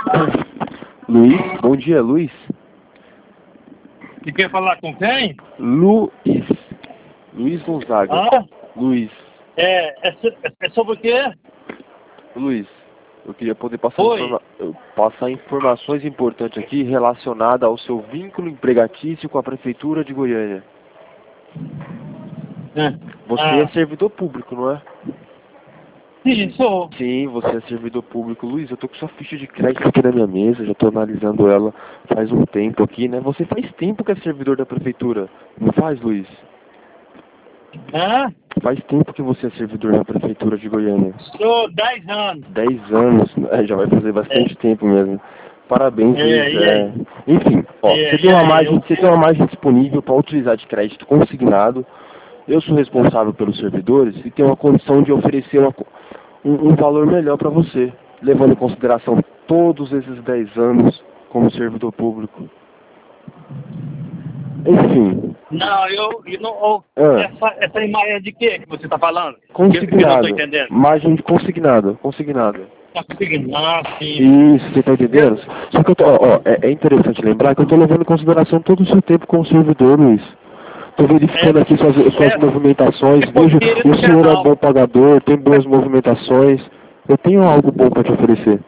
Luiz, bom dia, Luiz. E quer falar com quem? Luiz. Luiz Gonzaga. Ah? Luiz. É sobre o quê? Luiz, eu queria poder passar, Oi. passar informações importantes aqui relacionadas ao seu vínculo empregatício com a Prefeitura de Goiânia. Você é servidor público, não é? Sim, sou. Sim, você é servidor público. Luiz, eu tô com sua ficha de crédito aqui na minha mesa, já tô analisando ela faz um tempo aqui, né? Você faz tempo que é servidor da Prefeitura, não faz, Luiz? Hã? Faz tempo que você é servidor da Prefeitura de Goiânia. Sou 10 anos. 10 anos, já vai fazer bastante tempo mesmo. Parabéns, Luiz. E aí? Enfim, ó, você tem uma margem disponível para utilizar de crédito consignado. Eu sou responsável pelos servidores e tenho a condição de oferecer um valor melhor para você, levando em consideração todos esses 10 anos como servidor público. Enfim. Não, eu não. Essa imagem é de quê que você está falando? Consignado. Que eu não tô entendendo. Margem de consignado. Consignado. Tá conseguindo? Ah, sim. Isso, você tá entendendo? Só que eu tô, é interessante lembrar que eu tô levando em consideração todo o seu tempo como servidor, Luiz. Tô verificando aqui suas movimentações, vejo o senhor é bom pagador, tem boas movimentações. Eu tenho algo bom para te oferecer.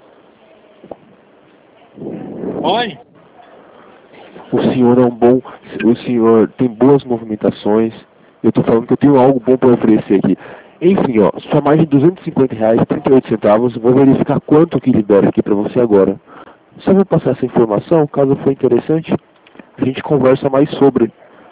Oi? O senhor tem boas movimentações. Eu tô falando que eu tenho algo bom para oferecer aqui. Enfim, ó, sua margem de R$ 250,38, vou verificar quanto que libera aqui para você agora. Só vou passar essa informação, caso for interessante, a gente conversa mais sobre.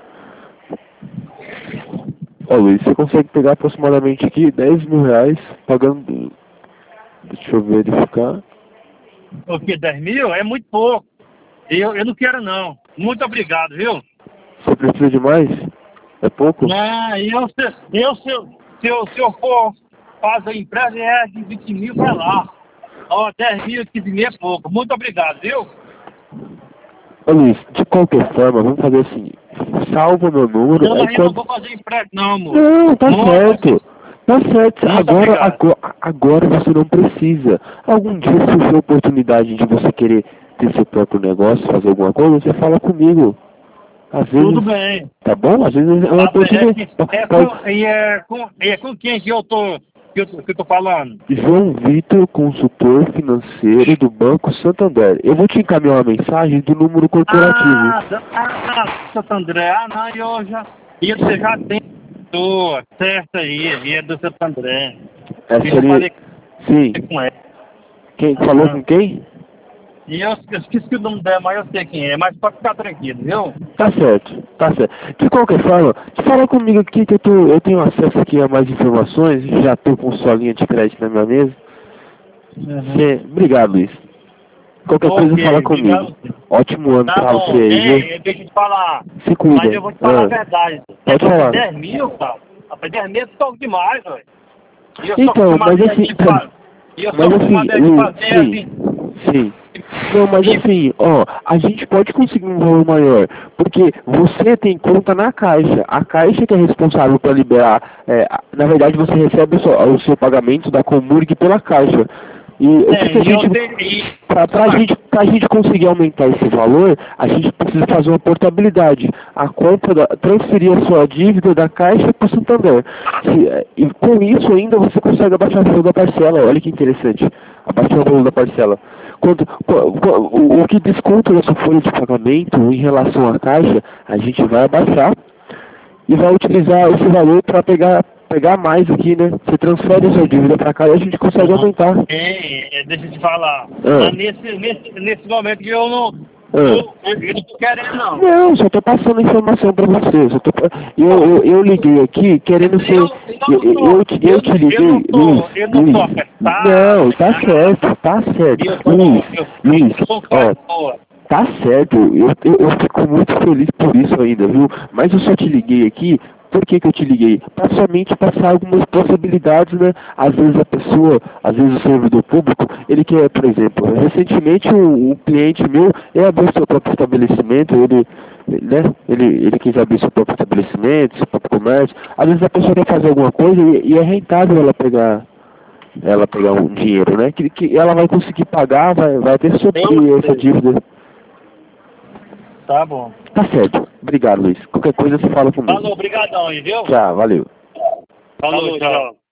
Ó, Luiz, você consegue pegar aproximadamente aqui R$ 10.000 pagando... Deixa eu verificar. O que, 10 mil? É muito pouco. Eu não quero não. Muito obrigado, viu? Você precisa de mais? É pouco? Não, se eu for fazer empréstimo é de 20 mil para lá. Ó, 10 mil, 15 mil é pouco. Muito obrigado, viu? Ô Luiz, de qualquer forma, vamos fazer assim. Salva meu número. Não, mas eu não vou fazer empréstimo não, amor. Não, tá certo. Tá certo. Muito Agora você não precisa. Algum dia surgiu a oportunidade de você querer ter seu próprio negócio, fazer alguma coisa, você fala comigo. Às vezes, tudo bem. tá bom? Às vezes é uma oportunidade. É com quem que eu tô falando? João Vitor, consultor financeiro do Banco Santander. Eu vou te encaminhar uma mensagem do número corporativo. Santo André. Não, você já tem certo aí, é do Santo André. Sim. Com ela. Quem falou com quem? E eu esqueci o nome dela, mas eu sei quem é, mas pode ficar tranquilo, viu? Tá certo, tá certo. De qualquer forma, fala comigo aqui que eu tenho acesso aqui a mais informações, já tô com sua linha de crédito na minha mesa. Obrigado, Luiz. Qualquer coisa fala comigo. Obrigado. Ótimo ano pra você aí, viu? Deixa eu te falar. Se cuida. Mas eu vou te falar a verdade. Pode falar. 10 mil, cara. 10 mil é pouco demais, velho. Então, mas assim, sim. Não, mas assim, ó, a gente pode conseguir um valor maior, porque você tem conta na Caixa. A Caixa que é responsável para liberar, na verdade você recebe o seu pagamento da Comurg pela Caixa. E pra gente conseguir aumentar esse valor, a gente precisa fazer uma portabilidade. Transferir a sua dívida da Caixa para o Santander. E com isso ainda você consegue abaixar o valor da parcela. Olha que interessante. Abaixar o valor da parcela. O que desconta da sua folha de pagamento em relação à Caixa, a gente vai abaixar e vai utilizar esse valor para pegar mais aqui, né? Você transfere a sua dívida para cá e a gente consegue aumentar. Deixa eu te falar. Nesse momento que eu não tô querendo, não. Não, só tô passando informação para você. Eu liguei aqui querendo ser... Eu te liguei... Eu não tô afetado. Não, tá certo. Luiz, ó... Tá certo, eu fico muito feliz por isso ainda, viu? Mas eu só te liguei aqui, por que eu te liguei? Pra somente passar algumas possibilidades, né? Às vezes o servidor público, ele quer, por exemplo, recentemente um cliente meu, abriu seu próprio estabelecimento, ele quis abrir seu próprio estabelecimento, seu próprio comércio. Às vezes a pessoa quer fazer alguma coisa e é rentável ela pegar ela pegar um dinheiro, né? Que ela vai conseguir pagar, vai ter suprir essa dívida. Tá bom. Tá certo. Obrigado, Luiz. Qualquer coisa você fala comigo. Falou, obrigadão aí, viu? Tchau, valeu. Falou, tchau.